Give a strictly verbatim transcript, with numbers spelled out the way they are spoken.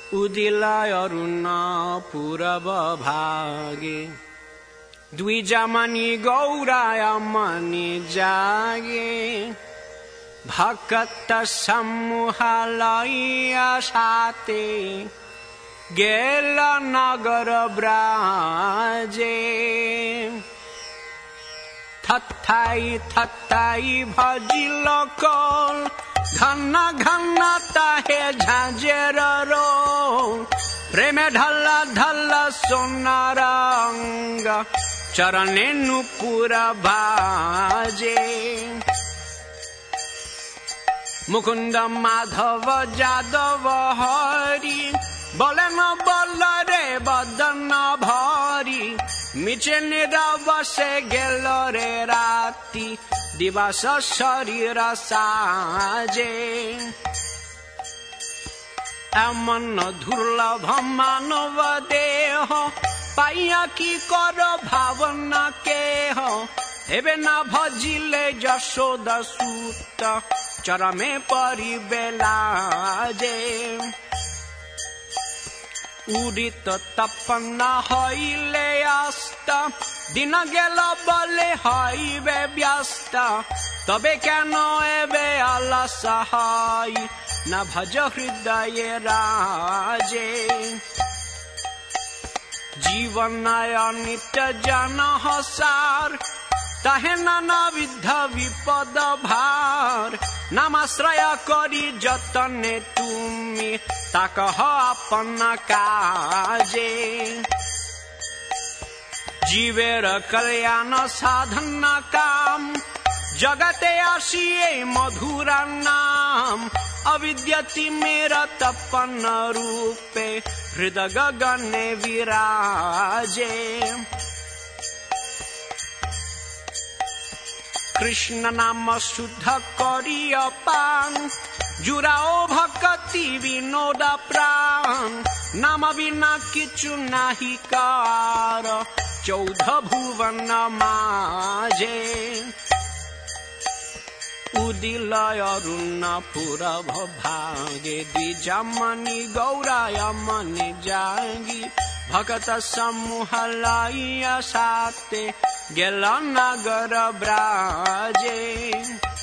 उदिलाय अरुण पूरब भागे द्विजमणि गौराय मणि जागे भक्त समूहालय साते गेल नगर ब्राजे थत्थाई थत्थाई भजिल कल घन घन ताहे झांझेर रोल प्रेमे ढल्ला ढल्ला सोनार अंग चरणे नुपुर बाजे मुकुंद माधव जादव हरि बोले न बोल रे बदन भरी मिचे नीरव से गेल रे राति दिवस शरीर साजे एमन दुर्लभ मानव देह पाइया की कर भावना के हो एबे न भजिले यशोदा सूत चरमे परिबेलाजे उदित तपना हईले अस्त दिन गेल बले हईबे व्यस्त तबे केन एबे अलस हई न भज हृदय राजे जीवन अनित्य जन हसार ताहे नाना विध विपद भार नामाश्रय करी जतने तुमी ताकह अपन काजे जीवेर कल्याण साधन काम जगते आशिये मधुर नाम अविद्यति मेरा तपन रूपे हृदय गगने विराजे कृष्ण नाम शुद्ध करिय पान जुराओ भक्ति विनोद प्राण नाम बिना किछु नाही कार चौदह भुवन माजे उदिलय अरुण पूरब भागे द्विजमणि गौराय मणि जागी भक्त समूहालय साते गेल नगर ब्राजे।